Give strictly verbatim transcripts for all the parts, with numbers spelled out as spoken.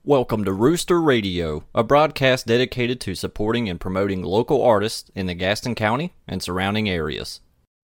Welcome to Rooster Radio, a broadcast dedicated to supporting and promoting local artists in the Gaston County and surrounding areas.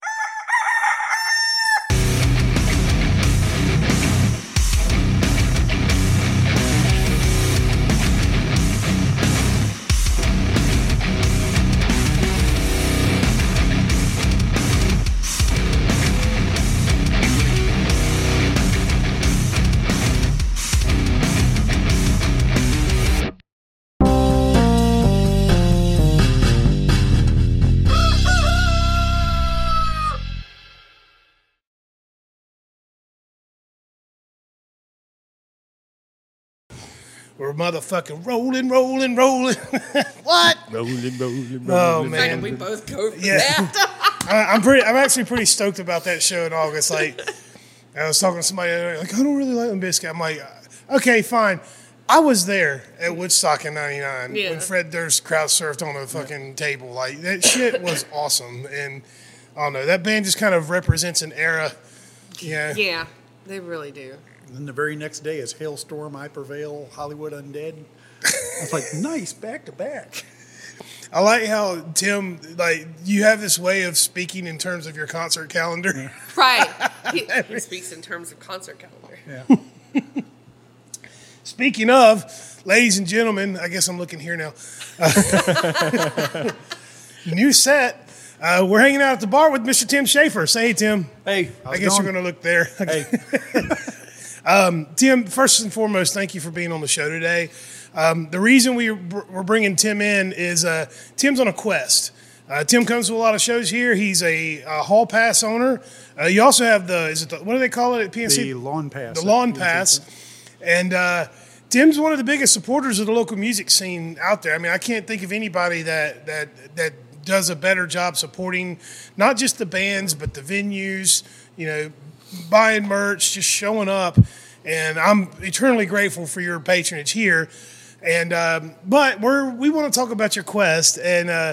We're motherfucking rolling, rolling, rolling. What? Rolling, rolling, rolling. Oh man, we both go for yeah. that. I, I'm pretty. I'm actually pretty stoked about that show in August. Like, I was talking to somebody like, I don't really like Limp Bizkit. I'm like, okay, fine. I was there at Woodstock in ninety-nine Yeah. when Fred Durst crowd surfed on a fucking table. Like, that shit was awesome. And I don't know, that band just kind of represents an era. Yeah. Yeah, they really do. And then the very next day is Hailstorm, I Prevail, Hollywood Undead. I was like, nice, back to back. I like how, Tim, like, you have this way of speaking in terms of your concert calendar. Right. He, he speaks in terms of concert calendar. Yeah. Speaking of, ladies and gentlemen, I guess I'm looking here now. Uh, new set. Uh, we're hanging out at the bar with Mister Tim Schaefer. Say hey, Tim. Hey, I guess you're going to look there. Hey. um, Tim, first and foremost, thank you for being on the show today. Um, the reason we, we're bringing Tim in is uh, Tim's on a quest. Uh, Tim comes to a lot of shows here. He's a, a hall pass owner. Uh, you also have the, is it the, what do they call it at P N C? The lawn pass. The lawn pass. And uh, Tim's one of the biggest supporters of the local music scene out there. I mean, I can't think of anybody that that that does a better job supporting not just the bands, but the venues, you know, buying merch, just showing up. And I'm eternally grateful for your patronage here. And um, but we're we want to talk about your quest. And uh,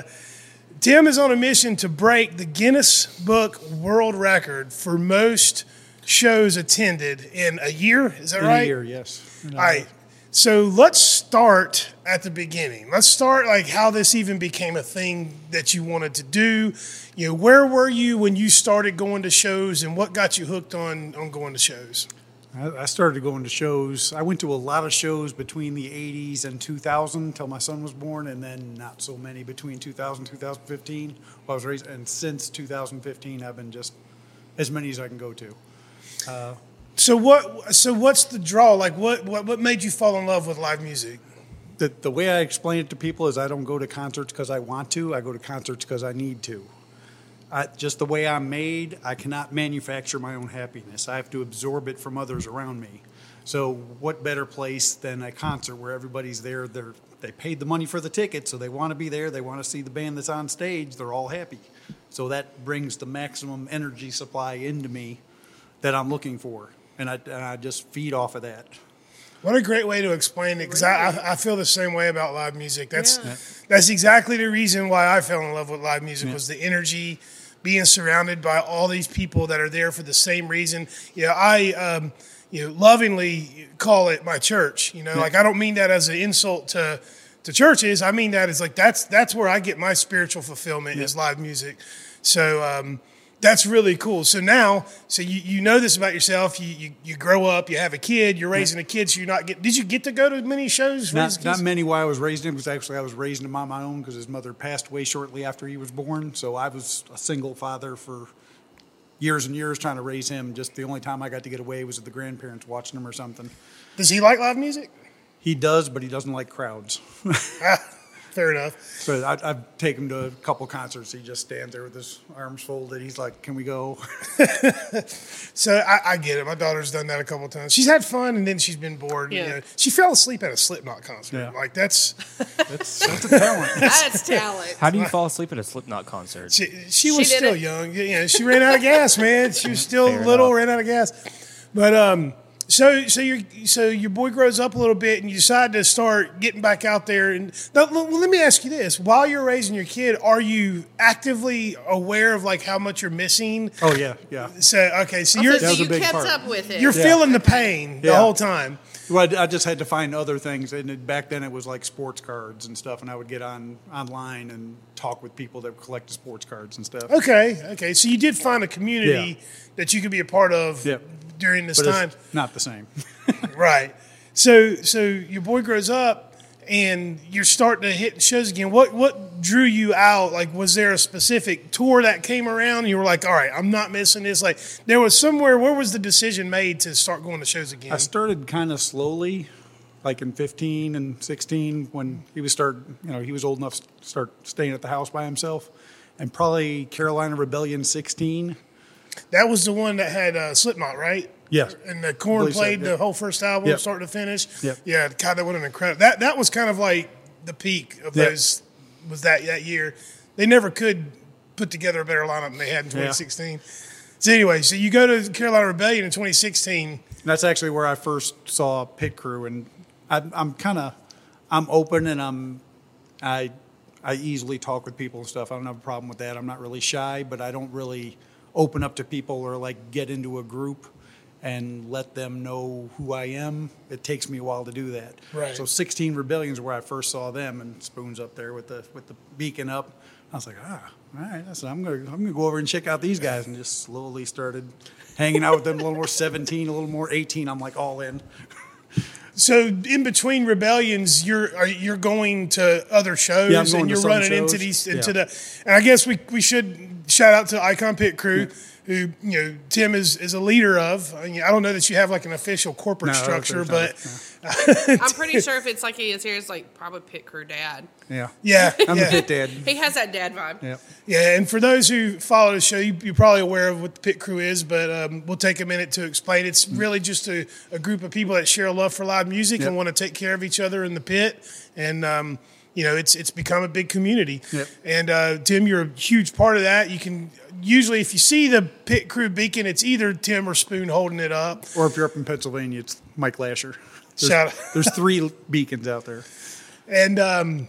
Tim is on a mission to break the Guinness Book World Record for most shows attended in a year. Is that In right? a year, yes. In a All right. So let's start at the beginning. Let's start like how this even became a thing that you wanted to do. You know, where were you when you started going to shows, and what got you hooked on, on going to shows? I I started going to shows. I went to a lot of shows between the eighties and two thousand until my son was born, and then not so many between two thousand and two thousand fifteen. While I was raised, and since two thousand fifteen, I've been just as many as I can go to. Uh, So what? So what's the draw? Like, what, what, what made you fall in love with live music? the, the way I explain it to people is I don't go to concerts because I want to. I go to concerts because I need to. I, just the way I'm made, I cannot manufacture my own happiness. I have to absorb it from others around me. So what better place than a concert where everybody's there? They're, they paid the money for the ticket, so they want to be there. They want to see the band that's on stage. They're all happy. So that brings the maximum energy supply into me that I'm looking for. And I, and I just feed off of that. What a great way to explain it, because I, I I feel the same way about live music. That's Yeah. that's exactly the reason why I fell in love with live music Yeah. was the energy, being surrounded by all these people that are there for the same reason. You know, I um, you know lovingly call it my church. You know, Yeah. like I don't mean that as an insult to to churches. I mean that as like that's that's where I get my spiritual fulfillment Yeah. is live music. So. Um, That's really cool. So now, so you, you know this about yourself. You, you you grow up, you have a kid, you're raising a kid, so you're not get. Did you get to go to many shows? Not, raising not kids? many while I was raising him, because actually I was raising him on my own because his mother passed away shortly after he was born. So I was a single father for years and years trying to raise him. Just the only time I got to get away was with the grandparents watching him or something. Does he like live music? He does, but he doesn't like crowds. Ah, fair enough. So I, I've taken him to a couple concerts. He just stands there with his arms folded. He's like, "Can we go?" So I, I get it. My daughter's done that a couple times. She's had fun, and then she's been bored. Yeah. You know. She fell asleep at a Slipknot concert. Yeah. Like that's That's, that's a talent. That's talent. How do you fall asleep at a Slipknot concert? she, she was did still it. young. You know, she ran out of gas, man. She was still Fair little, enough. ran out of gas. But um, so so your so your boy grows up a little bit, and you decide to start getting back out there. And now, well, let me ask you this: while you're raising your kid, are you actively aware of like how much you're missing? Oh yeah, yeah. So okay, so So you're That was a you big kept part. up with it. you're Yeah. feeling the pain the Yeah. whole time. Well, I I just had to find other things, and it, back then it was like sports cards and stuff, and I would get on online and talk with people that collected sports cards and stuff. Okay, okay. So you did find a community Yeah. that you could be a part of Yep. during this But time. it's not the same. Right. So so your boy grows up and you're starting to hit shows again. What what drew you out? Like, was there a specific tour that came around and you were like, all right, I'm not missing this? Like, there was somewhere, where was the decision made to start going to shows again? I started kind of slowly, like in fifteen and sixteen, when he was start, you know, he was old enough to start staying at the house by himself, and probably Carolina Rebellion sixteen. That was the one that had uh, Slipknot, right? Yes. And the Korn believe so, played yeah. the whole first album, Yep. start to finish. Yep. Yeah, God, that would have been incredible. That that was kind of like the peak of Yep. those. Was that that year? They never could put together a better lineup than they had in twenty sixteen. So anyway, so you go to Carolina Rebellion in twenty sixteen. That's actually where I first saw Pit Crew, and I, I'm kind of, I'm open, and I'm, I, I easily talk with people and stuff. I don't have a problem with that. I'm not really shy, but I don't really open up to people or like get into a group and let them know who I am. It takes me a while to do that. Right. So sixteen Rebellions where I first saw them, and Spoon's up there with the with the beacon up. I was like, ah, all right. I said, I'm gonna I'm gonna go over and check out these guys, and just slowly started hanging out with them. A little more seventeen, a little more eighteen. I'm like all in. So in between rebellions, you're are, you're going to other shows Yeah, I'm going and to you're some running shows. into these into Yeah. the. And I guess we we should shout out to Icon Pit Crew, who you know Tim is is a leader of. I, mean, I don't know that you have like an official corporate No, structure, there's but not, I'm pretty sure if it's like he is here, it's like probably Pit Crew dad. Yeah. yeah, I'm yeah. a pit dad. He has that dad vibe. Yeah. Yeah, and for those who follow the show, you, you're probably aware of what the Pit Crew is, but um, we'll take a minute to explain. It's really just a, a group of people that share a love for live music Yep. and want to take care of each other in the pit. And, um, you know, it's it's become a big community. Yep. And, uh, Tim, you're a huge part of that. You can usually, if you see the Pit Crew beacon, it's either Tim or Spoon holding it up. Or if you're up in Pennsylvania, it's Mike Lasher. There's, Shout out. there's three beacons out there. And um,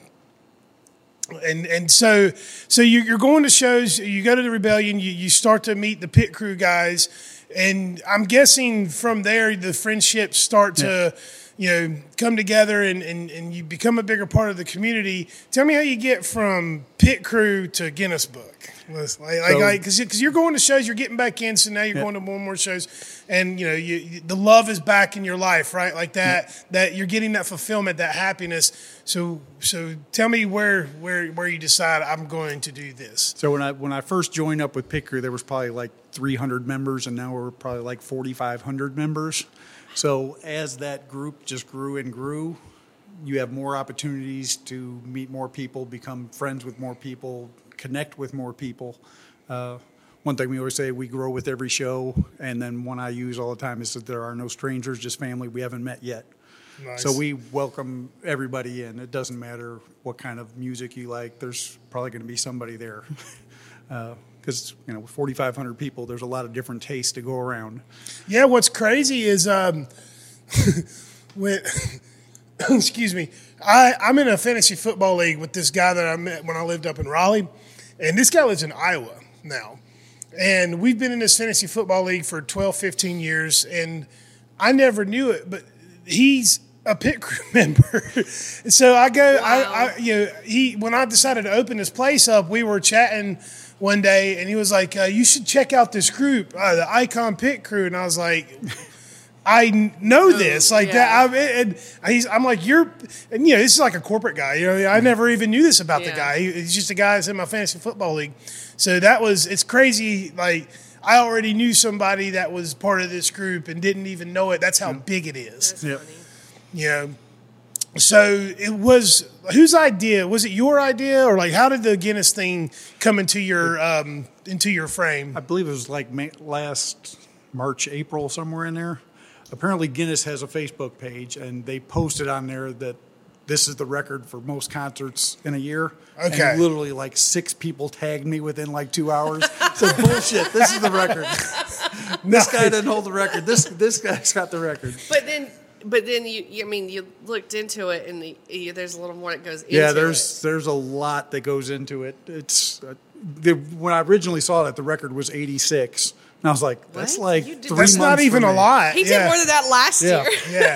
and and so so you, you're going to shows. You go to the Rebellion. You you start to meet the Pit Crew guys, and I'm guessing from there the friendships start to you know come together, and, and, and you become a bigger part of the community. Tell me how you get from Pit Crew to Guinness Book. Like, like, So- like, because you're going to shows, you're getting back in, so now you're Yeah. going to more and more shows, and you know, you, you, the love is back in your life, right? Like that, that you're getting that fulfillment, that happiness. So, so tell me where, where, where you decide I'm going to do this. So when I when I first joined up with Pit Crew, there was probably like three hundred members, and now we're probably like forty-five hundred members. So as that group just grew and grew, you have more opportunities to meet more people, become friends with more people, connect with more people. Uh, one thing we always say, we grow with every show, and then one I use all the time is that there are no strangers, just family we haven't met yet. Nice. So we welcome everybody in. It doesn't matter what kind of music you like. There's probably going to be somebody there. Because, you know, with forty-five hundred people, there's a lot of different tastes to go around. Yeah, what's crazy is um, when excuse me, I I'm in a fantasy football league with this guy that I met when I lived up in Raleigh, and this guy lives in Iowa now, and we've been in this fantasy football league for twelve, fifteen years, and I never knew it, but he's a Pit Crew member. So I go, Wow. I, I you know he when I decided to open this place up, we were chatting one day, and he was like, uh, "You should check out this group, uh, the Icon Pit Crew." And I was like, "I kn- know this, like yeah. that." I, and he's, I'm like, "You're," and you know, this is like a corporate guy. You know, I never even knew this about the Yeah. guy. He, he's just a guy that's in my fantasy football league. So that was, it's crazy. Like I already knew somebody that was part of this group and didn't even know it. That's how big it is. That's Yep. funny. You know. So it was whose idea? Was it your idea, or like how did the Guinness thing come into your um, into your frame? I believe it was like May, last March, April, somewhere in there. Apparently Guinness has a Facebook page, and they posted on there that this is the record for most concerts in a year. Okay. And literally like six people tagged me within like two hours. So bullshit, this is the record. This guy didn't hold the record. This this guy's got the record. But then, but then you, you, I mean, you looked into it, and the, you, there's a little more that goes into Yeah, it. there's there's a lot that goes into it. It's uh, the, when I originally saw it, the record was eighty-six, and I was like, that's What? like You did- three That's not months even for a me. lot. He did yeah. more than that last Yeah. year. Yeah.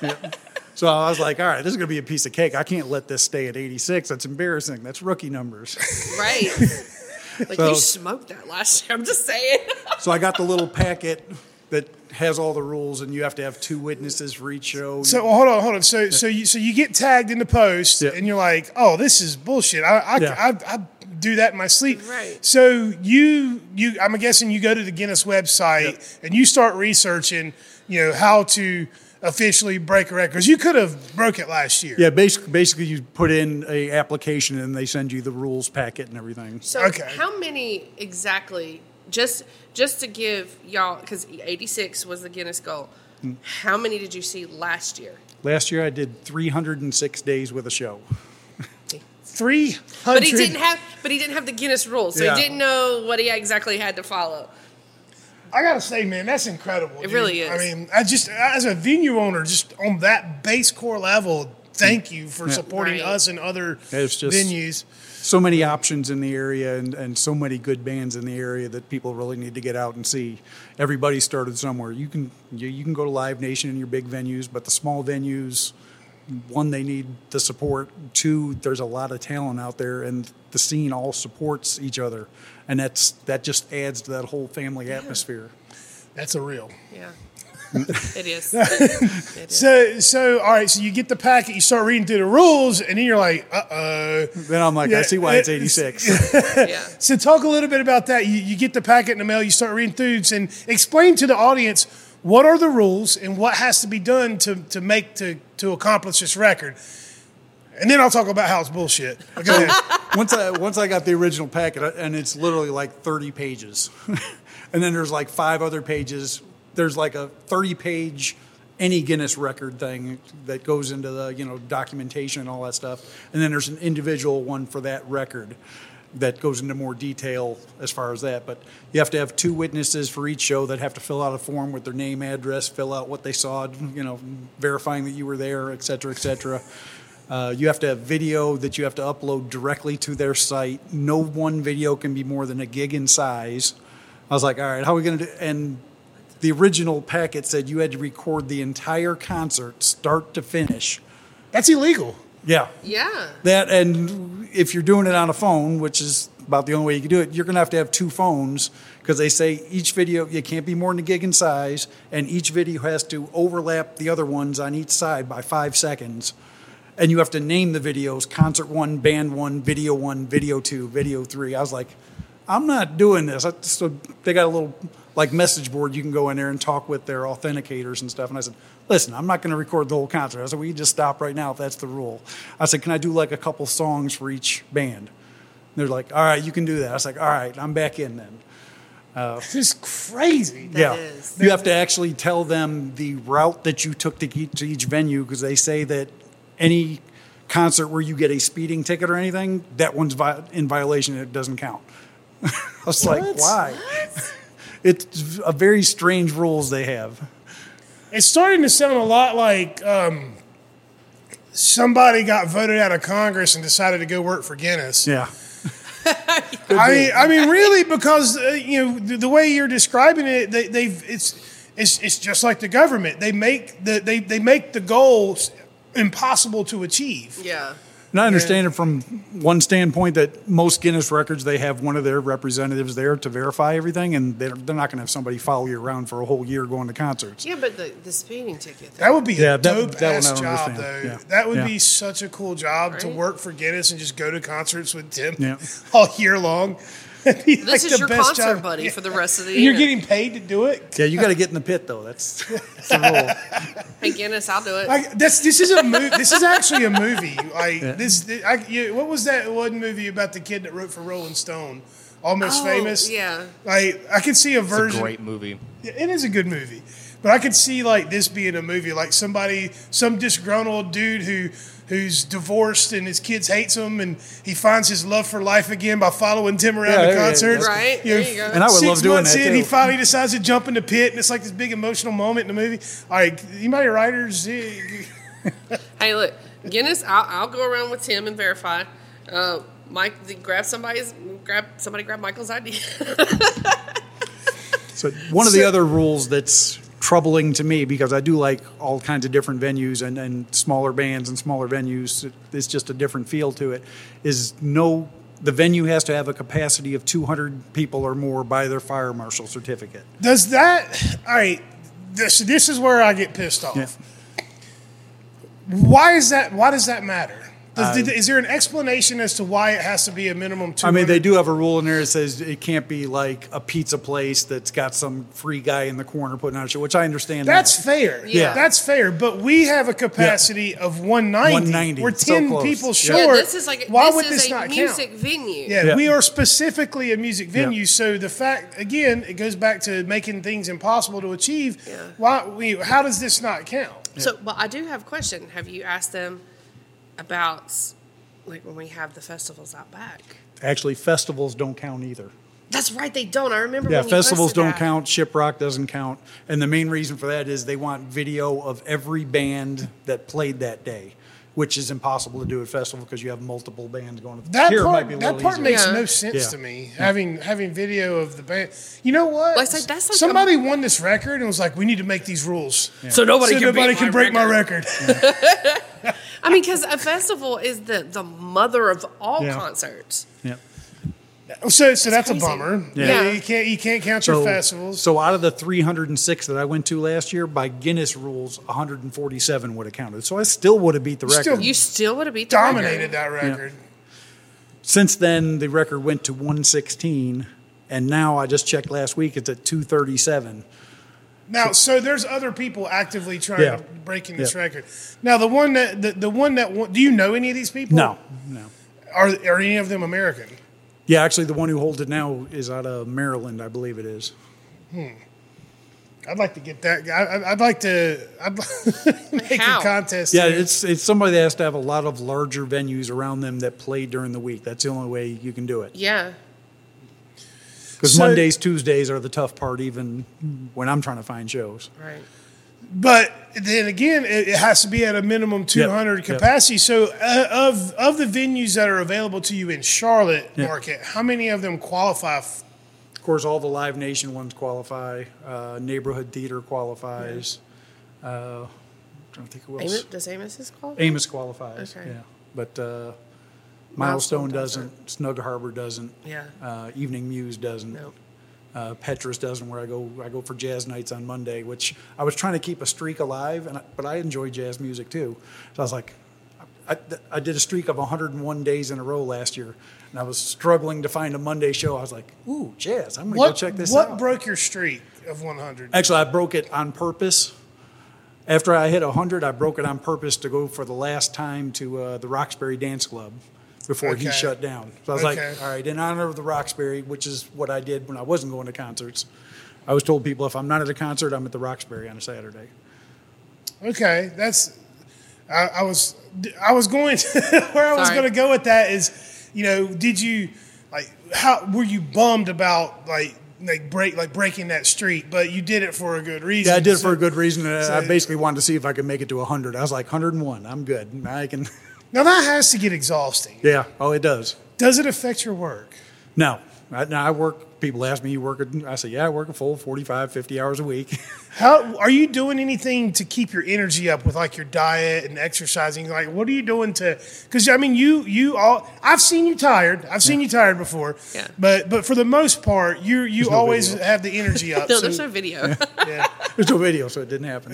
So I was like, all right, this is going to be a piece of cake. I can't let this stay at eighty-six. That's embarrassing. That's rookie numbers. Right. Like, So- you smoked that last year. I'm just saying. So I got the little packet that has all the rules, and you have to have two witnesses for each show. So well, hold on, hold on. So so you so you get tagged in the post, Yeah. and you're like, oh, this is bullshit. I I, Yeah. I, I do that in my sleep. Right. So you you I'm guessing you go to the Guinness website and you start researching, you know, how to officially break a record, because you could have broke it last year. Yeah, basically, basically you put in a application, and they send you the rules packet and everything. So Okay. how many exactly, just just to give y'all, because eighty-six was the Guinness goal, Hmm. how many did you see last year? Last year I did three hundred six days with a show. Three hundred. But he didn't have but he didn't have the Guinness rules, so Yeah. he didn't know what he exactly had to follow. I gotta say, man, that's incredible. It dude. really is. I mean, I just as a venue owner, just on that base core level, thank you for Yeah. supporting Right. us and other It's just- venues. So many options in the area, and, and so many good bands in the area that people really need to get out and see. Everybody started somewhere. You can you, you can go to Live Nation in your big venues, but the small venues, one, they need the support. Two, there's a lot of talent out there, and the scene all supports each other, and that's that just adds to that whole family atmosphere. That's a real. Yeah. It is. It is. So, so all right. So you get the packet, you start reading through the rules, and then you're like, uh oh. Then I'm like, Yeah, I see why it's it- eighty-six. Yeah. So talk a little bit about that. You, you get the packet in the mail, you start reading through, and explain to the audience what are the rules and what has to be done to to make to to accomplish this record. And then I'll talk about how it's bullshit. Okay. once I once I got the original packet, and it's literally like thirty pages, and then there's like five other pages. There's like a thirty page any Guinness record thing that goes into the you know documentation and all that stuff, and then there's an individual one for that record that goes into more detail as far as that. But you have to have two witnesses for each show that have to fill out a form with their name, address, fill out what they saw, you know, verifying that you were there, et cetera, et cetera. Uh, you have to have video that you have to upload directly to their site. No one video can be more than a gig in size. I was like, all right, how are we going to do? And the original packet said you had to record the entire concert, start to finish. That's illegal. Yeah. Yeah. That, and if you're doing it on a phone, which is about the only way you can do it, you're going to have to have two phones, because they say each video, you can't be more than a gig in size, and each video has to overlap the other ones on each side by five seconds. And you have to name the videos: concert one, band one, video one, video two, video three. I was like, I'm not doing this. I, so they got a little like message board you can go in there and talk with their authenticators and stuff. And I said, listen, I'm not going to record the whole concert. I said, we can just stop right now if that's the rule. I said, can I do like a couple songs for each band? And they're like, all right, you can do that. I was like, all right, I'm back in then. This is crazy. That yeah, is. you have to actually tell them the route that you took to each, to each venue, because they say that any concert where you get a speeding ticket or anything, that one's vi- in violation. It doesn't count. I was like, What? why? It's a very strange rules they have. It's starting to sound a lot like um, somebody got voted out of Congress and decided to go work for Guinness. Yeah. I mean, I mean, really, because uh, you know the, the way you're describing it, they, they've it's it's it's just like the government. They make the they they make the goals impossible to achieve. Yeah. And I understand it from one standpoint that most Guinness records, they have one of their representatives there to verify everything, and they're, they're not going to have somebody follow you around for a whole year going to concerts. Yeah, but the, the speeding ticket. That would be Yeah, a that- dope that one ass I don't job, understand. though. Yeah. That would Yeah. be such a cool job to Right? work for Guinness and just go to concerts with Tim Yeah. all year long. It'd be This like is the your best concert job. buddy Yeah. for the rest of the And year. you're getting paid to do it. Yeah, you got to get in the pit, though. That's, that's the rule. Hey, Guinness, I'll do it. Like that's this is a movie. This is actually a movie. Like this, I, you, what was that one movie about the kid that wrote for Rolling Stone? Almost Oh, Famous. yeah. Like I could see a It's a version. great movie. It is a good movie, but I could see like this being a movie, like somebody, some disgruntled dude who who's divorced and his kids hates him, and he finds his love for life again by following Tim around Yeah, the yeah, yeah, concerts. Right, You know, there you go. And I would six love doing months that, in, too. he finally decides to jump in the pit, and it's like this big emotional moment in the movie. All right, anybody writers? eh, Hey, look, Guinness. I'll, I'll go around with Tim and verify. Uh, Mike, the- grab somebody's, grab somebody, grab Michael's I D. So one of the So- other rules that's troubling to me because I do like all kinds of different venues and, and smaller bands and smaller venues. It's just a different feel to it. Is no, the venue has to have a capacity of two hundred people or more by their fire marshal certificate. Does that, all right, this, this is where I get pissed off. Yeah. Why is that, why does that matter? Does, Uh, is there an explanation as to why it has to be a minimum two I hundred? mean, they do have a rule in there that says it can't be like a pizza place that's got some free guy in the corner putting on a show, which I understand. That's that. fair. Yeah. That's fair. But we have a capacity of one ninety. one ninety. We're So ten close. people Yeah. short. Yeah, this is like Why this would is this a not music count? venue. Yeah, Yeah. we are specifically a music venue. Yeah. So the fact, again, it goes back to making things impossible to achieve. Yeah. Why? We, how does this not count? So, but I do have a question. Have you asked them about, like, when we have the festivals out back? Actually, festivals don't count either. That's right, they don't. I remember Yeah, when you festivals posted don't that. count. Shiprock doesn't count. And the main reason for that is they want video of every band that played that day, which is impossible to do at festival because you have multiple bands going. To That Here it might part, be a that little part easier. makes Yeah. no sense Yeah. to me. Having having video of the band. You know what? Like I said, that's like Somebody won this record and was like, "We need to make these rules So nobody so can, nobody beat can my break my record. record." I mean, because a festival is the, the mother of all Yeah. concerts. Yeah. So, so that's, a crazy. bummer. Yeah. Yeah, you can't you can't count your So, festivals. so out of the three hundred six that I went to last year, by Guinness rules, one hundred forty-seven would have counted. So I still would have beat the Still record. You still would have beat the Dominated record. that record. Since then, the record went to one sixteen, and now I just checked last week, it's at two thirty-seven. Now, so there's other people actively trying Yeah. to breaking this Yeah. record. Now, the one that the, the one that won- do you know any of these people? No, no. Are are any of them American? Yeah, actually, the one who holds it now is out of Maryland, I believe it is. I'd like to get that guy. I- I'd like to. I'd make How? a contest. Yeah, here. it's it's somebody that has to have a lot of larger venues around them that play during the week. That's the only way you can do it. Yeah. Because So- Mondays, Tuesdays are the tough part, even when I'm trying to find shows. Right. But then again, it, it has to be at a minimum two hundred Yep. capacity. So, uh, of of the venues that are available to you in Charlotte Yeah. market, how many of them qualify? F- Of course, all the Live Nation ones qualify. Uh, neighborhood theater qualifies. Uh, I'm trying to think who else. Amos, does Amos's call? Amos qualifies. Okay. Yeah, but uh, Milestone Milestone doesn't. Snug Harbor doesn't. Yeah. Uh, Evening Muse doesn't. Nope. Uh, Petrus doesn't. Where I go, I go for jazz nights on Monday, which I was trying to keep a streak alive, and I, but I enjoy jazz music too. So I was like, I, I did a streak of one hundred one days in a row last year, and I was struggling to find a Monday show. I was like, ooh, jazz! I'm gonna what go check this what out. broke your streak of one hundred? Actually, I broke it on purpose. After I hit one hundred, I broke it on purpose to go for the last time to uh, the Roxbury Dance Club before he Okay. shut down. So I was Okay. like, all right, in honor of the Roxbury, which is what I did when I wasn't going to concerts, I was told people if I'm not at a concert, I'm at the Roxbury on a Saturday. Okay, that's. I, I was I was going to, where I was Sorry. going to go with that is, you know, did you like how were you bummed about like like break like breaking that streak? But you did it for a good reason. Yeah, I did it So- for a good reason. and I so- basically wanted to see if I could make it to one hundred. I was like, one hundred one, I'm good. I can. Now that has to get exhausting. Yeah, oh, it does. Does it affect your work? No. I, now I work, people ask me, you work, a, I say, yeah, I work a full forty-five, fifty hours a week. How are you doing anything to keep your energy up with like your diet and exercising? Like, what are you doing to? Because I mean, you you all I've seen you tired. I've seen you tired before. Yeah. But but for the most part, you you no always video. have the energy up. No, so- there's no video. yeah. There's no video, so it didn't happen.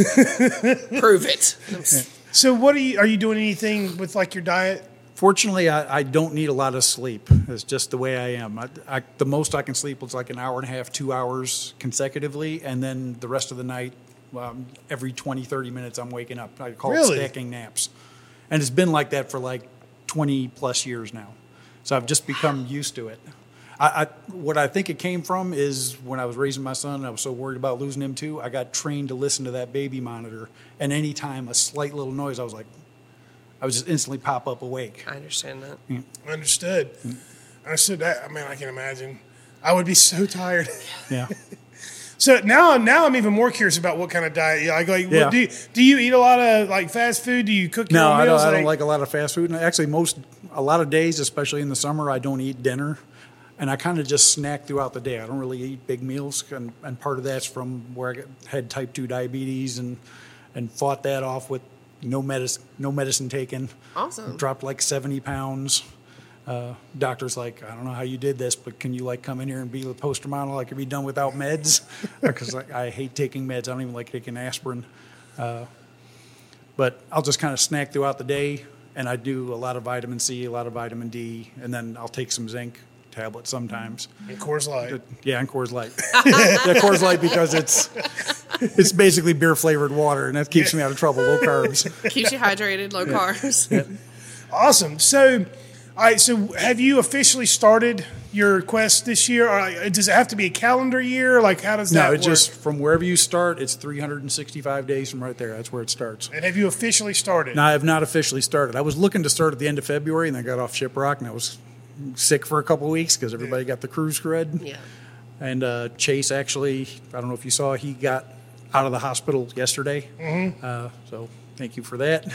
Prove it. So what are you are you doing anything with like your diet? Fortunately, I, I don't need a lot of sleep. It's just the way I am. I, I, the most I can sleep is like an hour and a half, two hours consecutively, and then the rest of the night, um, every twenty, thirty minutes, I'm waking up. I call Really? it stacking naps. And it's been like that for like twenty plus years now. So I've just become used to it. I, I, what I think it came from is when I was raising my son, I was so worried about losing him too, I got trained to listen to that baby monitor. And anytime a slight little noise, I was like, I would just instantly pop up awake. I understand that. Understood. Understood that. I mean, I can imagine. I would be so tired. Yeah. So now, now I'm even more curious about what kind of diet. You like, like, Yeah. what, do you, do you eat a lot of like fast food? Do you cook your No, own I don't, meals? I don't like a lot of fast food. And actually, most, a lot of days, especially in the summer, I don't eat dinner. and I kind of just snack throughout the day. I don't really eat big meals, and, and part of that's from where I got, had type two diabetes and and fought that off with no medicine, no medicine taken. Awesome. Dropped like seventy pounds. Uh, doctor's like, I don't know how you did this, but can you like come in here and be the poster model? I could be done without meds, because I, I hate taking meds. I don't even like taking aspirin. Uh, but I'll just kind of snack throughout the day, and I do a lot of vitamin C, a lot of vitamin D, and then I'll take some zinc tablets sometimes. And Coors Light. Yeah, and Coors Light. Yeah, Coors Light, because it's it's basically beer flavored water, and that keeps me out of trouble. Low carbs. Keeps you hydrated, low Yeah. carbs. Yeah. Awesome. So, all right. So, have you officially started your quest this year? Or uh, does it have to be a calendar year? Like, how does that No, work? it's just from wherever you start, it's three hundred sixty-five days from right there. That's where it starts. And have you officially started? No, I have not officially started. I was looking to start at the end of February, and I got off Shiprock, and I was sick for a couple of weeks because everybody got the cruise crud. Yeah. And uh, Chase actually, I don't know if you saw, he got out of the hospital yesterday. Mm-hmm. Uh, so thank you for that.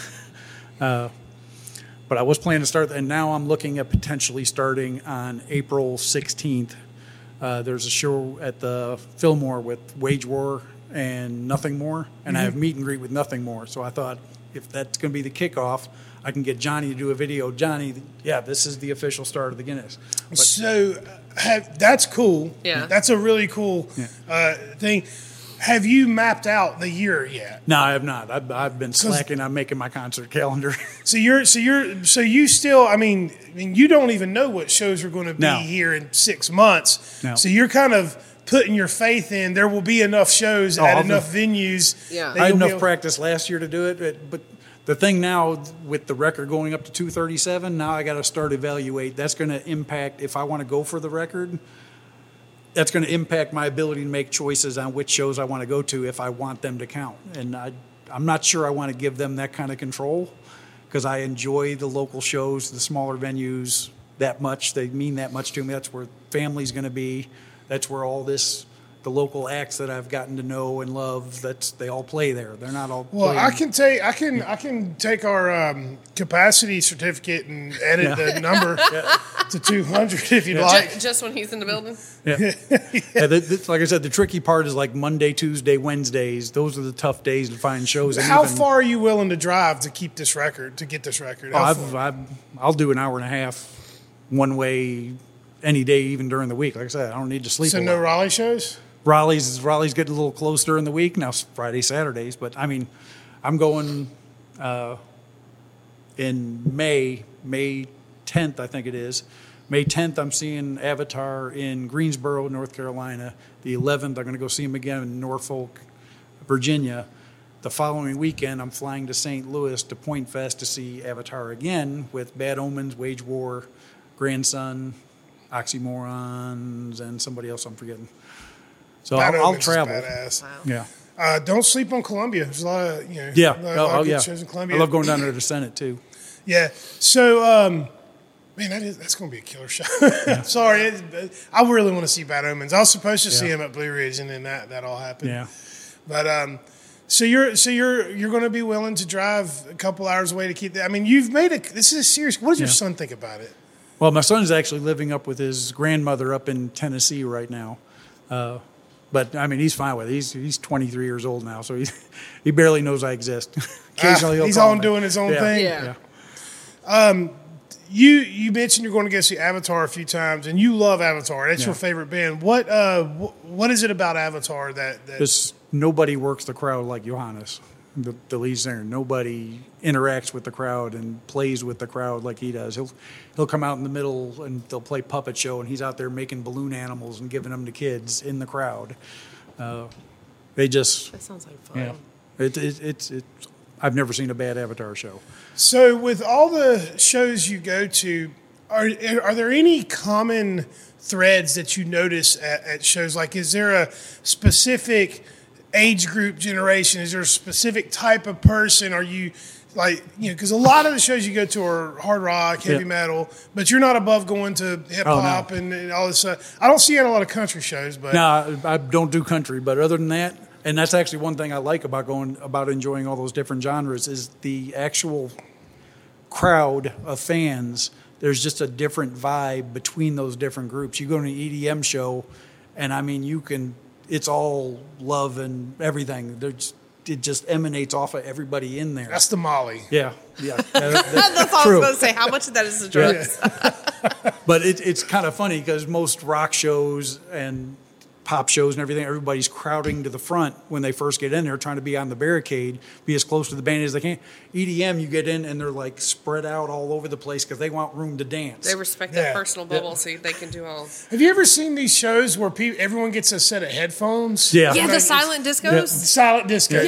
Uh, but I was planning to start, and now I'm looking at potentially starting on April sixteenth. Uh, there's a show at the Fillmore with Wage War and Nothing More, and I have meet and greet with Nothing More. So I thought, if that's going to be the kickoff, I can get Johnny to do a video. Johnny, yeah, this is the official start of the Guinness. But, So, uh, have, that's cool. Yeah. That's a really cool Yeah. uh, thing. Have you mapped out the year yet? no, I have not. I've, I've been slacking on making my concert calendar. So you're so you're so you still. I mean, I mean, you don't even know what shows are going to be No. here in six months. No. So you're kind of putting your faith in there will be enough shows Oh, at I'll enough do- venues. Yeah. that I had you'll be enough able- practice last year to do it, but, but the thing now with the record going up to two thirty-seven, now I got to start evaluate. That's going to impact, if I want to go for the record, that's going to impact my ability to make choices on which shows I want to go to if I want them to count. And I, I'm not sure I want to give them that kind of control, because I enjoy the local shows, the smaller venues that much. They mean that much to me. That's where family's going to be. That's where all this, the local acts that I've gotten to know and love, that's they all play there. They're not all Well, playing. I can take I can I can take our um, capacity certificate and edit Yeah. the number to two hundred if you'd Yeah. like. Ju- Just when he's in the building. Yeah. Yeah, the, the, like I said, the tricky part is like Monday, Tuesday, Wednesdays. Those are the tough days to find shows. And How even- far are you willing to drive to keep this record? To get this record? Oh, How I've, far? I've, I'll do an hour and a half one way any day, even during the week. Like I said, I don't need to sleep. So a no lot. Raleigh shows? Raleigh's Raleigh's getting a little close during the week now. Friday, Saturdays, but I mean, I'm going uh, in May, May tenth, I think it is. May tenth, I'm seeing Avatar in Greensboro, North Carolina. The eleventh, I'm going to go see him again in Norfolk, Virginia. The following weekend, I'm flying to Saint Louis to Point Fest to see Avatar again with Bad Omens, Wage War, Grandson, Oxymorons, and somebody else I'm forgetting. So Bad I'll, I'll Omens is travel. badass. Yeah. Uh, don't sleep on Columbia. There's a lot of you know. Yeah. a lot, Oh, a lot oh, of good yeah. shows in Columbia. I love going down there to Senate too. Yeah. So, um, man, that is that's going to be a killer show. Sorry, it, I really want to see Bad Omens. I was supposed to see Yeah. him at Blue Ridge, and then that that all happened. Yeah. But um, so you're so you're you're going to be willing to drive a couple hours away to keep that. I mean, you've made a. This is a serious. What does your Yeah. son think about it? Well, my son's actually living up with his grandmother up in Tennessee right now. Uh, but I mean, he's fine with it. He's he's twenty-three years old now, so he's, he barely knows I exist. Occasionally, he'll he's call on me. doing his own Yeah. thing. Yeah. You you mentioned you're going to go see Avatar a few times, and you love Avatar. That's Yeah. your favorite band. What uh wh- what is it about Avatar that that Just nobody works the crowd like Johannes, the, the lead singer. Nobody interacts with the crowd and plays with the crowd like he does. He'll he'll come out in the middle and they'll play puppet show, and he's out there making balloon animals and giving them to kids in the crowd. Uh, they just That sounds like fun. yeah, it, it, it's it's. I've never seen a bad Avatar show. So, with all the shows you go to, are are there any common threads that you notice at, at shows? Like, is there a specific age group, generation? Is there a specific type of person? Are you like, you know, because a lot of the shows you go to are hard rock, heavy Yeah. metal, but you're not above going to hip hop Oh, no. and, and all this stuff. I don't see it in a lot of country shows, but No, I, I don't do country, but other than that, and that's actually one thing I like about going about enjoying all those different genres is the actual crowd of fans there's just a different vibe between those different groups. You go to an E D M show, and I mean, you can, it's all love and everything. There's, it just emanates off of everybody in there. That's the Molly. Yeah, yeah. That, that's That's all true. I was going to say. How much of that is the drugs? But it, it's kind of funny because most rock shows and pop shows and everything, everybody's crowding to the front when they first get in there, trying to be on the barricade, be as close to the band as they can. E D M, you get in and they're like spread out all over the place because they want room to dance. They respect Yeah. that personal bubble, so they can do all. Have you ever seen these shows where people, everyone gets a set of headphones? Yeah. Yeah, the Right, silent discos. Silent discos.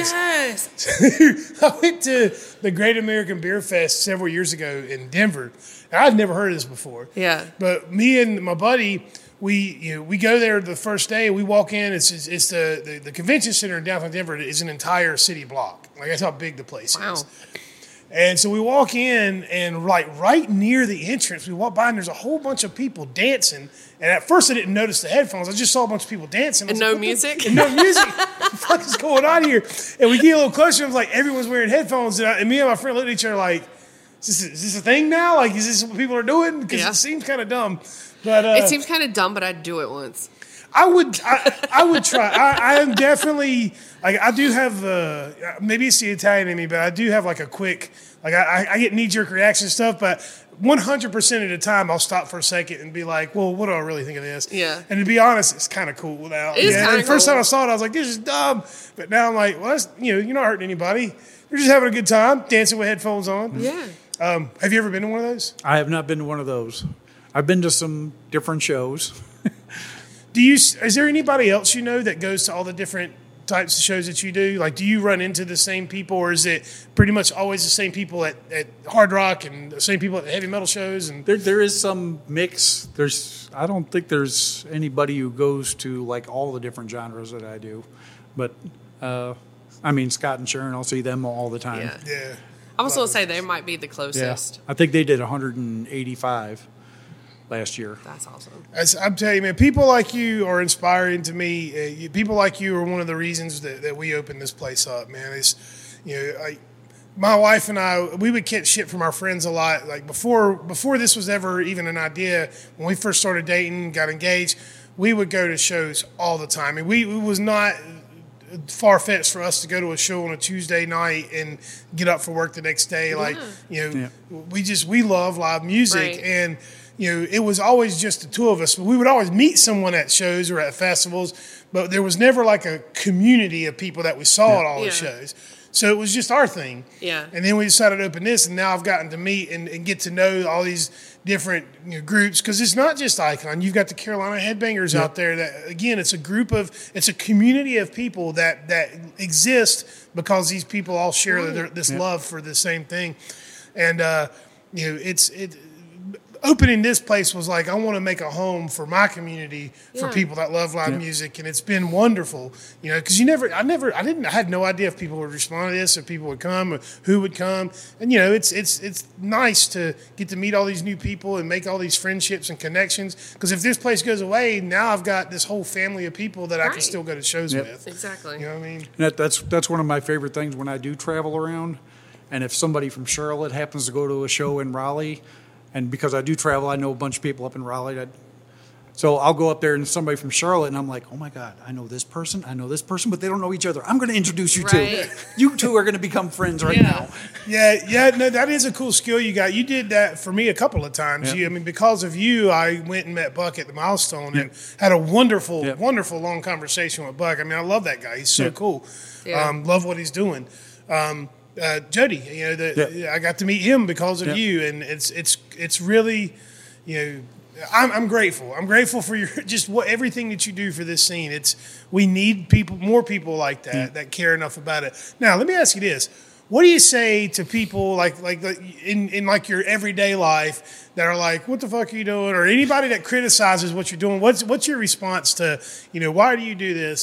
Yes. I went to the Great American Beer Fest several years ago in Denver. I'd never heard of this before. Yeah. But me and my buddy, we you know we go there the first day. We walk in. It's it's, it's the, the the convention center in downtown Denver is an entire city block. Like that's how big the place Wow. is. And so we walk in, and like right near the entrance, we walk by, and there's a whole bunch of people dancing. And at first, I didn't notice the headphones. I just saw a bunch of people dancing. I And was no like, what the- music? And no music. What the fuck is going on here? And we get a little closer. And it was like everyone's wearing headphones, and, I, and me and my friend looked at each other like, "Is this, is this a thing now? Like, is this what people are doing?" Because Yeah. it seems kind of dumb. But uh, It seems kind of dumb, but I'd do it once. I would, I, I would try. I, I am definitely like I do have uh, maybe it's the Italian in me, but I do have like a quick like I, I get knee jerk reaction stuff. But one hundred percent of the time, I'll stop for a second and be like, "Well, what do I really think of this?" Yeah. And to be honest, it's kind of cool now. It is yeah. kinda And the first cool. time I saw it, I was like, "This is dumb," but now I'm like, "Well, that's, you know, you're not hurting anybody. You're just having a good time, dancing with headphones on." Yeah. Um, have you ever been to one of those? I have not been to one of those. I've been to some different shows. Do you? Is there anybody else you know that goes to all the different types of shows that you do? Like, do you run into the same people, or is it pretty much always the same people at, at Hard Rock and the same people at the heavy metal shows? And There, there is some mix. There's, I don't think there's anybody who goes to like all the different genres that I do, but uh, I mean Scott and Sharon, I'll see them all the time. Yeah. yeah, I was going to say they might be the Yeah. closest. I think they did one hundred eighty-five last year. That's awesome. As I'm telling you, man, people like you are inspiring to me. Uh, you, people like you are one of the reasons that, that we opened this place up, man. Is you know, I, my wife and I, we would get shit from our friends a lot. Like before, before this was ever even an idea. When we first started dating, got engaged, we would go to shows all the time, and we it was not far fetched for us to go to a show on a Tuesday night and get up for work the next day. Like you know, we just we love live music Right. and. You know, it was always just the two of us. We would always meet someone at shows or at festivals, but there was never like a community of people that we saw at all the Yeah. shows. So it was just our thing. Yeah. And then we decided to open this, and now I've gotten to meet and, and get to know all these different you know, groups because it's not just Icon. You've got the Carolina Headbangers out there. That again, it's a group of, it's a community of people that that exist because these people all share their, this love for the same thing, and uh, you know, it's it. Opening this place was like I want to make a home for my community for Yeah. people that love live music, and it's been wonderful. You know, because you never, I never, I didn't, I had no idea if people would respond to this, if people would come, or who would come, and you know, it's it's it's nice to get to meet all these new people and make all these friendships and connections. Because if this place goes away, now I've got this whole family of people that I can Right. still go to shows Yep. with. Exactly. You know what I mean? And that, that's that's one of my favorite things when I do travel around. And if somebody from Charlotte happens to go to a show in Raleigh, and because I do travel, I know a bunch of people up in Raleigh. That, so I'll go up there and somebody from Charlotte, and I'm like, oh my God, I know this person, I know this person, but they don't know each other. I'm going to introduce you Right. two. You two are going to become friends right Yeah. now. Yeah, yeah, no, that is a cool skill you got. You did that for me a couple of times. Yeah. You, I mean, because of you, I went and met Buck at the Milestone and had a wonderful, Yeah. wonderful long conversation with Buck. I mean, I love that guy. He's so Yeah. cool. Yeah. Um, love what he's doing. Um, uh, Jody, you know, the, Yeah. I got to meet him because of Yeah. you, and it's it's it's really, you know. I'm, I'm grateful. I'm grateful for your just what everything that you do for this scene. It's we need people, more people like that that care enough about it. Now, let me ask you this: what do you say to people like like like, in in like your everyday life that are like, "What the fuck are you doing?" Or anybody that criticizes what you're doing? What's what's your response to you know why do you do this?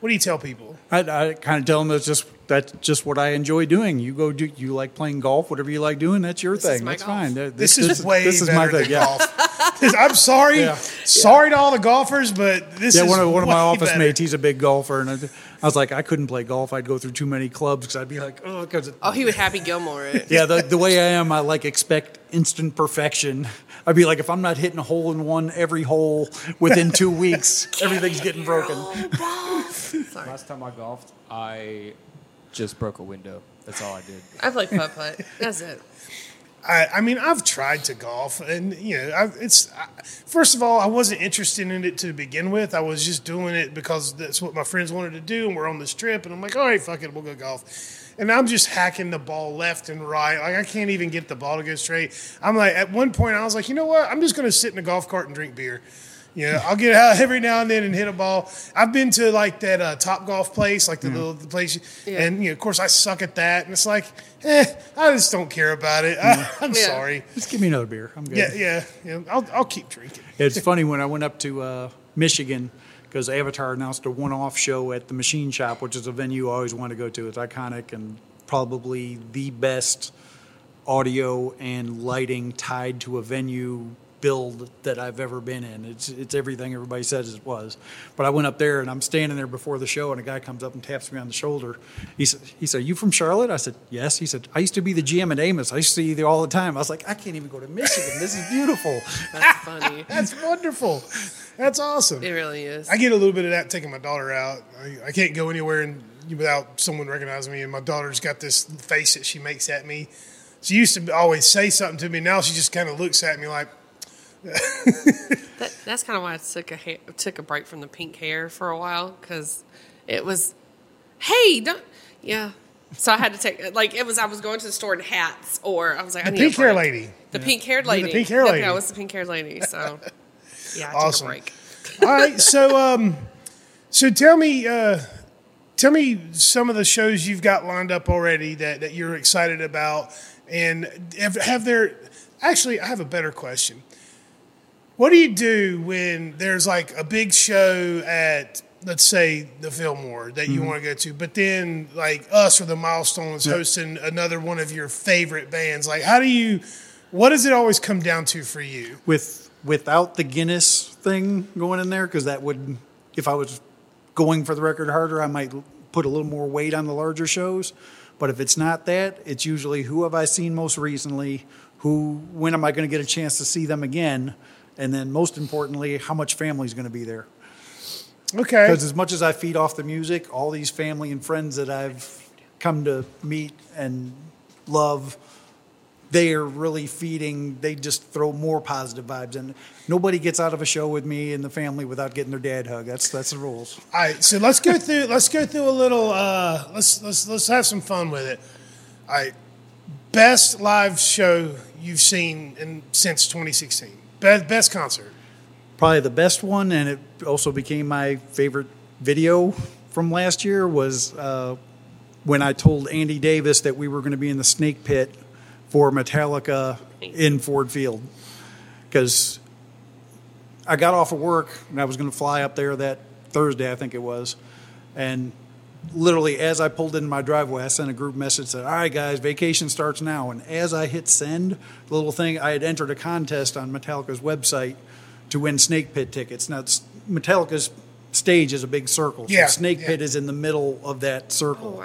What do you tell people? I, I kind of tell them that's just that's just what I enjoy doing. You go do you like playing golf, whatever you like doing, that's your This is thing. my That's golf. fine. That- This, is way this is better my than thing. Yeah. golf. I'm sorry, Yeah. sorry to all the golfers, but this Yeah, is one of one of my way office better. mates, he's a big golfer, and I, I was like, I couldn't play golf. I'd go through too many clubs because I'd be like, oh, because Oh, he would Happy Gilmore it. yeah, the the way I am, I like expect instant perfection. I'd be like, if I'm not hitting a hole in one every hole within two weeks, everything's getting broken. Sorry. Last time I golfed, I just broke a window. That's all I did. I play putt putt. That's it. I, I mean, I've tried to golf, and you know, I, it's I, first of all, I wasn't interested in it to begin with. I was just doing it because that's what my friends wanted to do, and we're on this trip, and I'm like, all right, fuck it, we'll go golf. And I'm just hacking the ball left and right. Like I can't even get the ball to go straight. I'm like, at one point, I was like, you know what? I'm just going to sit in a golf cart and drink beer. You know, I'll get out every now and then and hit a ball. I've been to like that uh, Top Golf place, like the little the place, Yeah. and you know, of course, I suck at that. And it's like, eh, I just don't care about it. I, I'm Yeah. sorry. Just give me another beer. I'm good. Yeah, yeah, yeah. I'll I'll keep drinking. It's funny when I went up to uh, Michigan because Avatar announced a one-off show at the Machine Shop, which is a venue I always wanted to go to. It's iconic and probably the best audio and lighting tied to a venue build that I've ever been in. It's it's everything everybody says it was. But I went up there and I'm standing there before the show and a guy comes up and taps me on the shoulder. He said, he said, "You from Charlotte?" I said, "Yes." He said, "I used to be the G M at Amos. I used to see you there all the time." I was like, "I can't even go to Michigan. This is beautiful." That's funny. That's wonderful. That's awesome. It really is. I get a little bit of that taking my daughter out. I, I can't go anywhere and, without someone recognizing me, and my daughter's got this face that she makes at me. She used to always say something to me. Now she just kind of looks at me like, That, that's kind of why I took a hair, took a break from the pink hair for a while because it was, hey, don't, yeah. So I had to take like it was. I was going to the store in hats, or I was like, I the need pink a break. hair lady. the pink haired You're the lady, pink hair lady. Okay, I was the pink haired lady. So yeah, I Awesome. took a break. All right, so um, so tell me, uh, tell me some of the shows you've got lined up already that, that you're excited about, and have, have there. Actually, I have a better question. What do you do when there's like a big show at, let's say, the Fillmore that you want to go to, but then like us or the Milestones hosting another one of your favorite bands? Like, how do you? What does it always come down to for you? with without the Guinness thing going in there, because that would, if I was going for the record harder, I might put a little more weight on the larger shows. But if it's not that, it's usually who have I seen most recently, who, when am I going to get a chance to see them again, and then most importantly, how much family's going to be there. Okay. Because as much as I feed off the music, all these family and friends that I've come to meet and love, they are really feeding, they just throw more positive vibes. And nobody gets out of a show with me and the family without getting their dad hug. That's that's the rules. All right, so let's go through. Let's go through a little. Uh, let's let's let's have some fun with it. All right, best live show you've seen in since twenty sixteen. Best best concert. Probably the best one, and it also became my favorite video from last year, was uh, when I told Andy Davis that we were going to be in the Snake Pit for Metallica in Ford Field. Because I got off of work and I was going to fly up there that Thursday, I think it was. And literally, as I pulled into my driveway, I sent a group message that said, "All right, guys, vacation starts now." And as I hit send, the little thing, I had entered a contest on Metallica's website to win Snake Pit tickets. Now, it's, Metallica's stage is a big circle. So Yeah, Snake yeah. Pit is in the middle of that Oh circle. wow.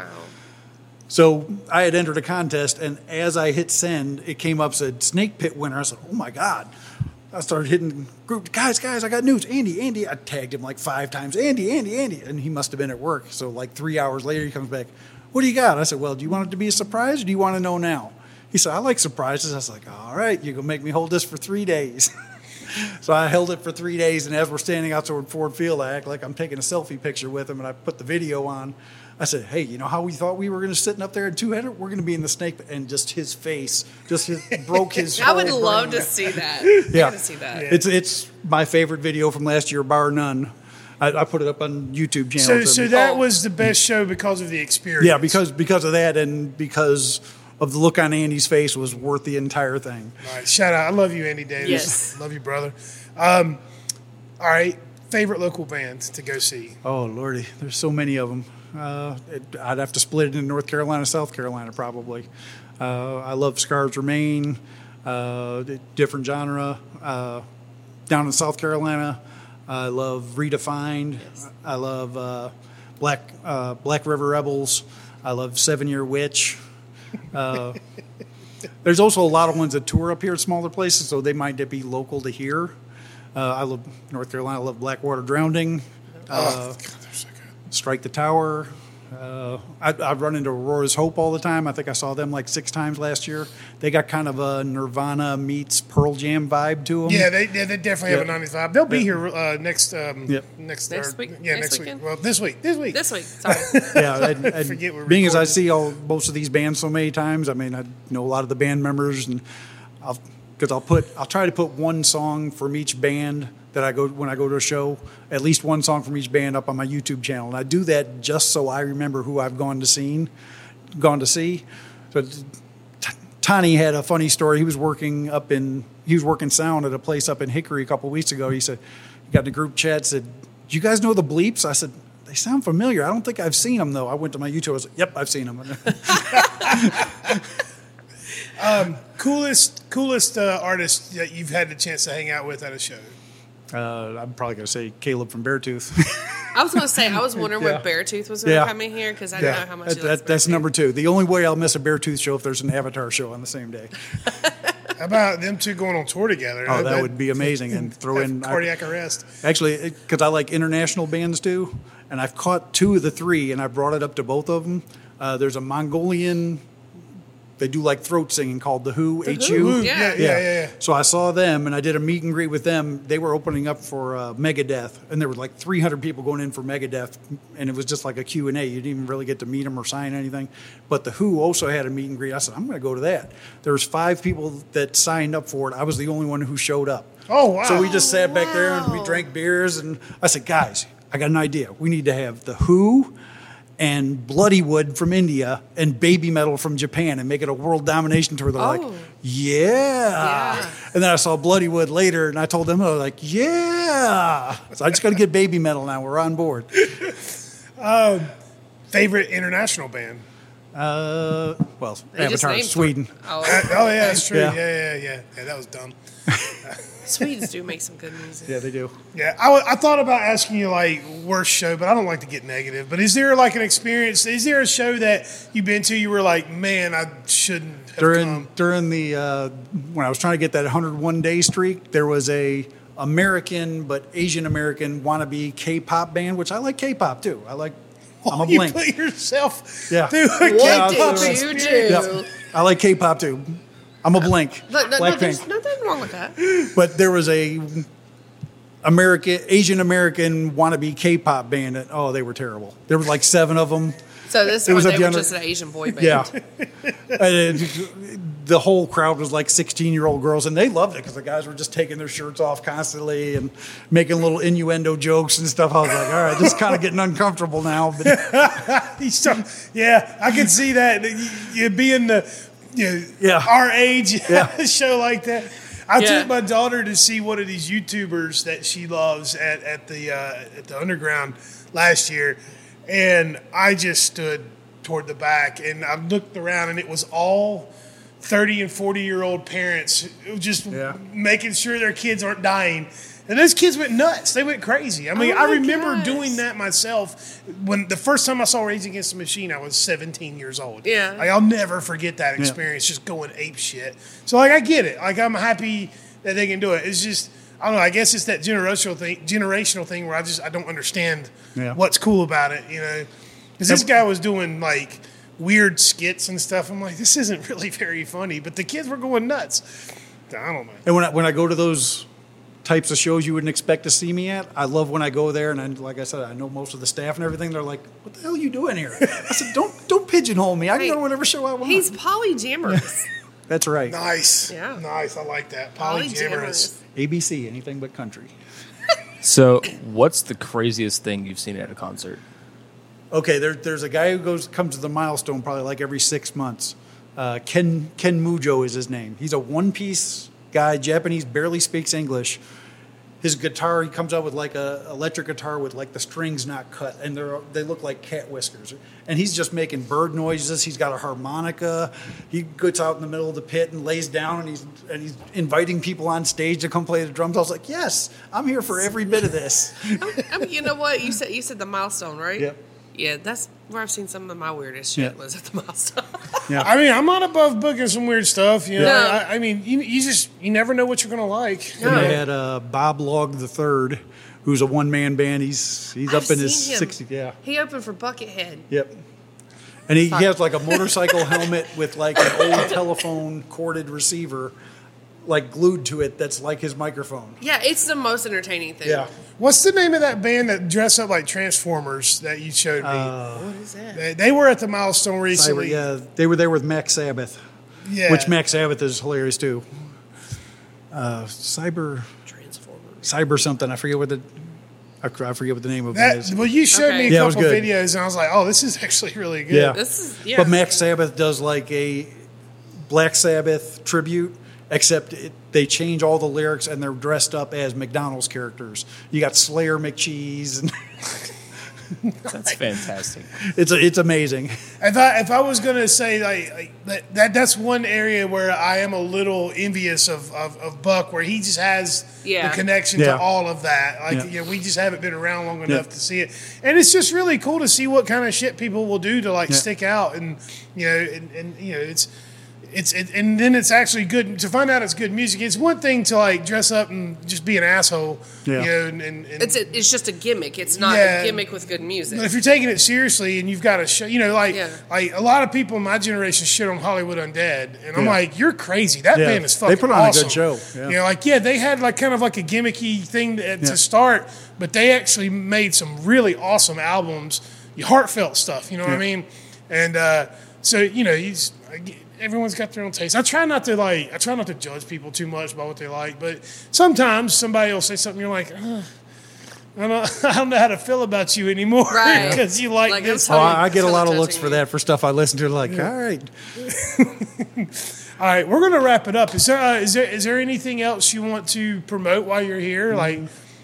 So I had entered a contest, and as I hit send, it came up, said Snake Pit winner. I said, "Oh my God." I started hitting group, guys, guys, I got news. Andy, Andy. I tagged him like five times. Andy, Andy, Andy. And he must have been at work. So like three hours later, he comes back. "What do you got?" I said, "Well, do you want it to be a surprise or do you want to know now?" He said, "I like surprises." I was like, "All right, you're going to make me hold this for three days. So I held it for three days, and as we're standing outside Ford Field, I act like I'm taking a selfie picture with him, and I put the video on. I said, "Hey, you know how we thought we were going to sitting up there in two-header? We're going to be in the Snake Pit." And just his face, just his, broke his I would whole love brain. to see that. Yeah. I got to see that. It's it's my favorite video from last year, bar none. I, I put it up on YouTube channel. So to- so that Oh. was the best show because of the experience. yeah, because because of that and because of the look on Andy's face was worth the entire thing. All right, shout out. I love you, Andy Davis. Yes. Love you, brother. Um, all right, favorite local band to go see? Oh, Lordy, there's so many of them. Uh, it, I'd have to split it in North Carolina, South Carolina, probably. Uh, I love Scars Remain, uh, different genre. Uh, down in South Carolina, I love Redefined. Yes. I love uh, Black uh, Black River Rebels. I love Seven Year Witch. Uh, there's also a lot of ones that tour up here at smaller places, so they might be local to here. Uh, I love North Carolina. I love Blackwater Drowning. Uh, oh, God, they're so good. Strike the Tower. Uh, I, I run into Aurora's Hope all the time. I think I saw them like six times last year. They got kind of a Nirvana meets Pearl Jam vibe to them. Yeah, they yeah, they definitely have a Yeah. nineties vibe. They'll be Yeah. here uh, next um, Yep. next Next or- week? Yeah, Next next, weekend? week. Well, this week. This week. This week. Sorry. Yeah, and, and Forget we're being as I recording. see all most of these bands so many times, I mean, I know a lot of the band members, and I'll because I'll put I'll try to put one song from each band that I go when I go to a show, at least one song from each band up on my YouTube channel, and I do that just so I remember who I've gone to see, gone to see. So t- Tony had a funny story. He was working up in he was working sound at a place up in Hickory a couple of weeks ago. He said, he got in the group chat, said, "Do you guys know the Bleeps?" I said, "They sound familiar. I don't think I've seen them though." I went to my YouTube. I was like, "Yep, I've seen them." Coolest coolest uh, artist that you've had the chance to hang out with at a show? uh, I'm probably gonna say Caleb from Beartooth. I was going to say, I was wondering Yeah. when Beartooth was going to Yeah. come in here because I didn't know how much that, he likes that, that's Beartooth. number two. The only way I'll miss a Beartooth show if there's an Avatar show on the same day. How about them two going on tour together? Oh, that would be amazing. And throw in cardiac arrest. Actually, because I like international bands too, and I've caught two of the three, and I brought it up to both of them. Uh, there's a Mongolian, they do like throat singing called The Who, H U. Who? Yeah. Yeah, yeah, yeah, yeah. So I saw them, and I did a meet and greet with them. They were opening up for uh, Megadeth, and there were like three hundred people going in for Megadeth, and it was just like a Q and A. You didn't even really get to meet them or sign anything. But The Who also had a meet and greet. I said, I'm going to go to that. There was five people that signed up for it. I was the only one who showed up. Oh, wow. So we just sat back there and we Wow. drank beers, and I said, guys, I got an idea. We need to have The Who and Bloodywood from India and Baby Metal from Japan and make it a world domination tour. They're like, Oh. yeah. Yeah. And then I saw Bloodywood later, and I told them, I was like, yeah. So I just got to get Baby Metal now. We're on board. Favorite international band? Uh, well, They just Avatar, named Sweden. Oh, Uh, oh, yeah, that's true. Yeah. Yeah, yeah, yeah. Yeah, yeah that was dumb. Swedes do make some good music. Yeah, they do. Yeah, I, wa- I thought about asking you like worst show, but I don't like to get negative. But is there like an experience? Is there a show that you've been to you were like, man, I shouldn't have During come? during the uh, when I was trying to get that one hundred one day streak, there was a American but Asian American wannabe K-pop band, which I like K-pop too. I like. I'm a you Blink. put yourself Yeah. through a What Yeah, K-pop did you experience. do? Yep. I like K-pop too. I'm a Blink. Look, no, no, there's Blackpink. nothing wrong with that. But there was a American Asian American wannabe K-pop band. That, oh, they were terrible. There was like seven of them. So this It was was when at they the were under- just an Asian boy band. Yeah. And it- the whole crowd was like sixteen-year-old girls, and they loved it because the guys were just taking their shirts off constantly and making little innuendo jokes and stuff. I was like, all right, this is kind of getting uncomfortable now. But You start- yeah, I can see that. You, you being the, you know, Yeah. our age, Yeah. a show like that. I Yeah. took my daughter to see one of these YouTubers that she loves at, at the uh, at the Underground last year, and I just stood toward the back and I looked around, and it was all thirty and forty year old parents just Yeah. making sure their kids aren't dying. And those kids went nuts. They went crazy. I mean, Oh I my remember gosh. doing that myself when the first time I saw Rage Against the Machine. I was seventeen years old. Yeah. like, I'll never forget that experience. Just going ape shit. So like, I get it. Like, I'm happy that they can do it. It's just, I don't know. I guess it's that generational thing. Generational thing where I just I don't understand Yeah. what's cool about it. You know, because this guy was doing like weird skits and stuff. I'm like, this isn't really very funny. But the kids were going nuts. I don't know. and when I, when I go to those types of shows you wouldn't expect to see me at, I love when I go there, and I, like I said, I know most of the staff and everything. They're like, "What the hell are you doing here?" I said, "Don't don't pigeonhole me. I can Hey, go to whatever show I want." He's polyamorous. That's right. Nice. Yeah. Nice. I like that. Polyamorous. Polyamorous. A B C, anything but country. So, what's the craziest thing you've seen at a concert? Okay, there, there's a guy who goes comes to the Milestone probably like every six months. Uh, Ken Ken Mujo is his name. He's a one piece guy, Japanese, barely speaks English. his guitar, he comes out with like a electric guitar with like the strings not cut, and they're they look like cat whiskers. And he's just making bird noises. He's got a harmonica. He gets out in the middle of the pit and lays down, and he's and he's inviting people on stage to come play the drums. I was like, yes, I'm here for every bit of this. I mean, you know what? You said you said the Milestone, right? Yep. Yeah, that's where I've seen some of my weirdest shit Yeah. was at the Milestone. Yeah. I mean, I'm not above booking some weird stuff. You know, No. I, I mean, you, you just you never know what you're gonna like. And they had uh, Bob Log the Third, who's a one man band. He's he's I've up in his seen him. sixties. Yeah. He opened for Buckethead. Yep. And he, he has like a motorcycle helmet with like an old telephone corded receiver, like glued to it. That's like his microphone. Yeah, it's the most entertaining thing. Yeah. What's the name of that band that dress up like Transformers that you showed me? What is that? they, they were at the Milestone Cyber, recently. yeah, they were there with Max Sabbath, Yeah. which Max Sabbath is hilarious too. Uh, cyber, Transformers. cyber something. I forget what the, I I forget what the name of it That, is. well, you showed Okay. me a Yeah, it was couple good. videos, and I was like, "Oh, this is actually really good." Yeah. This is yeah. But Max Sabbath does like a Black Sabbath tribute, except it, they change all the lyrics and they're dressed up as McDonald's characters. You got Slayer McCheese, and That's fantastic. it's a, it's amazing. If I if I was gonna say like, like that, that that's one area where I am a little envious of, of, of Buck, where he just has Yeah. the connection Yeah. to all of that. Like Yeah. you know, we just haven't been around long enough Yeah. to see it, and it's just really cool to see what kind of shit people will do to like Yeah. stick out, and you know, and, and you know, it's. It's it, and then it's actually good to find out it's good music. It's one thing to like dress up and just be an asshole, Yeah. you know. And, and, and It's a, it's just a gimmick. It's not Yeah. a gimmick with good music. but if you're taking it seriously and you've got to show, you know, like Yeah. like a lot of people in my generation shit on Hollywood Undead, and I'm Yeah. like, you're crazy. That Yeah. band is They fucking put on a good awesome. show, yeah. You know, like yeah, they had like kind of like a gimmicky thing to, Yeah. to start, but they actually made some really awesome albums, heartfelt stuff. You know what I Yeah. mean? And uh, so you know, he's. I get- Everyone's got their own taste. I try not to like. I try not to judge people too much by what they like, but sometimes somebody will say something. You're like, "Ugh, I don't, I don't know how to feel about you anymore Right. because you like, Like, this. I'm Oh, totally- I, I get a lot of totally looks judging for you. that for stuff I listen to. Like, all right, All right, we're gonna wrap it up. Is there uh, is there is there anything else you want to promote while you're here? Like,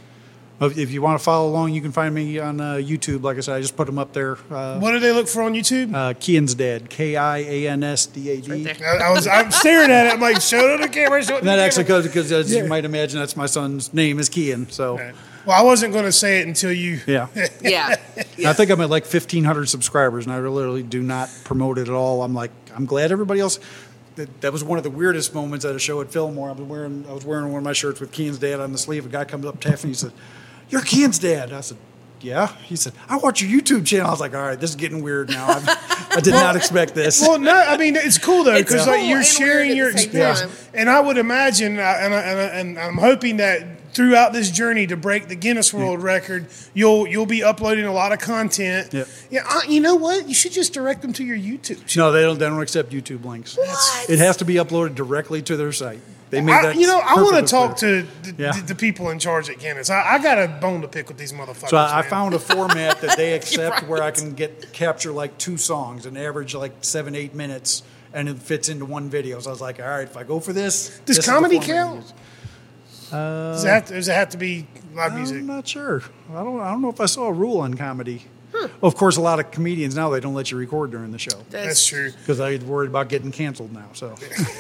if you want to follow along, you can find me on uh, YouTube. Like I said, I just put them up there. Uh, what do they look for on YouTube? uh, Kian's Dad, K I A N S D A D. Right I, I was I'm staring at it. I'm like, show it on the camera. Show it on And the that actually camera. goes because, as Yeah. you might imagine, that's my son's name is Kian. So, Well, I wasn't going to say it until you. yeah. yeah. I think I'm at like fifteen hundred subscribers, and I literally do not promote it at all. I'm like, I'm glad everybody else. That, that was one of the weirdest moments at a show at Fillmore. I was wearing, I was wearing one of my shirts with Kian's Dad on the sleeve. A guy comes up, taps me, he said, "You're Kian's dad." I said, "Yeah." He said, "I watch your YouTube channel." I was like, "All right, this is getting weird now. I'm, I did not expect this." Well, no, I mean it's cool though It's because cool like you're and sharing weird your at the same experience, time. and I would imagine, uh, and, I, and, I, and I'm hoping that throughout this journey to break the Guinness World Record, you'll you'll be uploading a lot of content. Yep. Yeah, uh, you know what? You should just direct them to your YouTube. channel. No, they don't. They don't accept YouTube links. What? It has to be uploaded directly to their site. They made I, that. you know, I want to perfectly talk clear. to the, Yeah. the, the people in charge at Guinness. I, I got a bone to pick with these motherfuckers. So I, I man. found a format that they accept Right. where I can get capture like two songs and average like seven, eight minutes, and it fits into one video. So I was like, all right, if I go for this, Does this is the comedy format I count? use. Does it, have to, does it have to be live music? I'm not sure. I don't. I don't know if I saw a rule on comedy. Of course, a lot of comedians now they don't let you record during the show That's true. because I'm worried about getting canceled now. So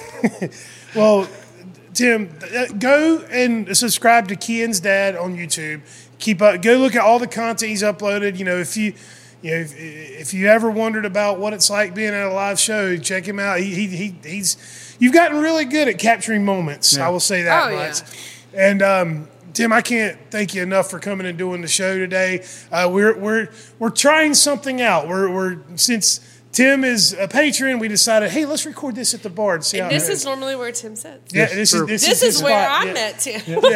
Well, Tim, uh, go and subscribe to Kian's Dad on YouTube. Keep up. Go look at all the content he's uploaded. You know, if you, you know, if, if you ever wondered about what it's like being at a live show, check him out. He, he, he he's. You've gotten really good at capturing moments. Yeah. I will say that Oh, much. yeah. And um, Tim, I can't thank you enough for coming and doing the show today. Uh, we're we're we're trying something out. We're we're since Tim is a patron, we decided, hey, let's record this at the bar and see how And this it is normally where Tim sits. yeah, this true. is this, This is, is his where spot. I Yeah. met Tim. Yeah.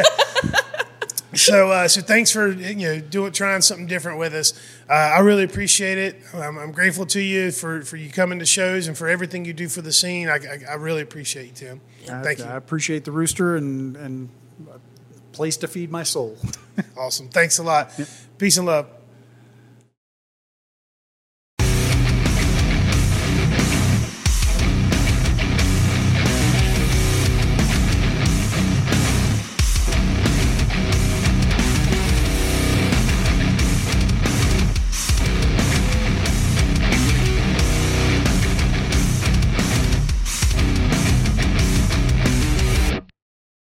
So, uh, so thanks for you know doing trying something different with us. Uh, I really appreciate it. I'm, I'm grateful to you for, for you coming to shows and for everything you do for the scene. I, I, I really appreciate you, Tim. Thank I, you. I appreciate the rooster and and a place to feed my soul. Awesome. Thanks a lot. Peace and love.